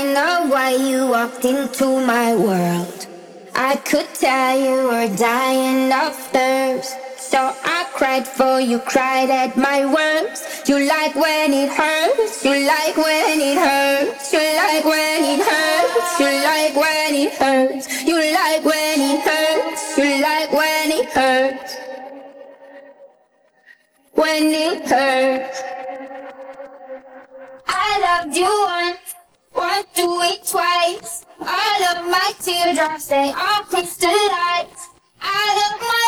dying of why you walked into my world. I could tell you were dying of thirst, so I cried for you, cried at my words. You like when it hurts, you like when it hurts, you like when it hurts, you like when it hurts, you like when it hurts, you like when it hurts, when it hurts. I loved you once, won't do it twice. All of my teardrops, they all crystallize. Out of my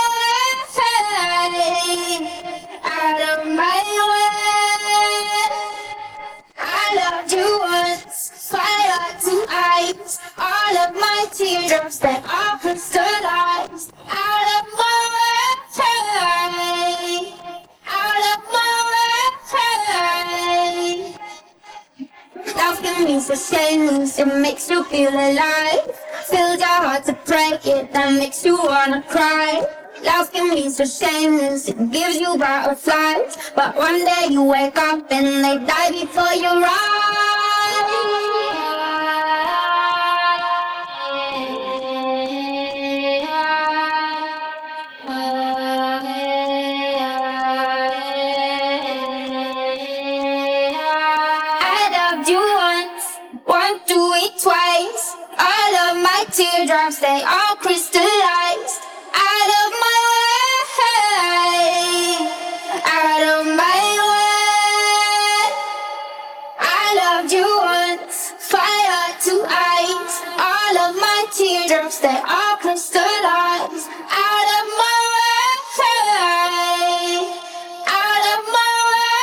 way, out of my way. I loved you once, fire to ice. All of my teardrops, they all crystallize. Out of my way, out of my way. Love can mean so shameless, it makes you feel alive. Fills your heart to break it, that makes you wanna cry. Love can be so shameless, it gives you butterflies. But one day you wake up and they die before your I loved you once, won't do it twice. All of my teardrops, they all crystallize. Out of my way, out of my way. I loved you once, fire to ice. All of my teardrops, they all crystallize. Out of my way, out of my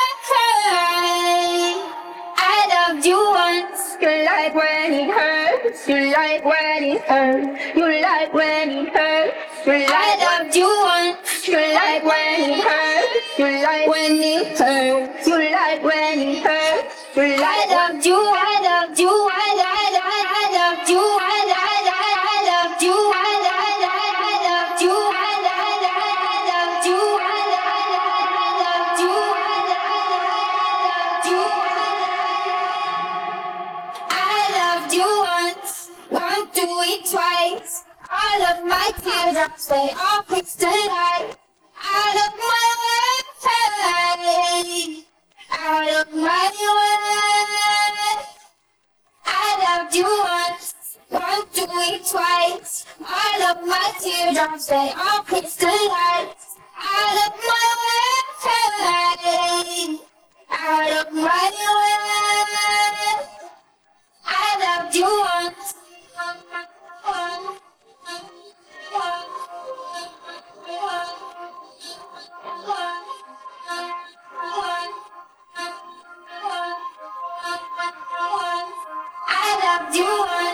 way. I loved you once. You like when it hurts. You like when it hurts. You like when it hurts. You like I loved you once. You like when it hurts. You like when it hurts. You like when it hurts. You like I loved you. I loved you. I loved you. I loved you. I loved you. I loved you. I loved you. I loved you once, won't do it twice. All of my teardrops, they all crystallize. Out of my way, out of my way. I loved you once, won't do it twice. All of my teardrops, they all crystallize. Out of my way, out of my way. I loved you once. I loved you once.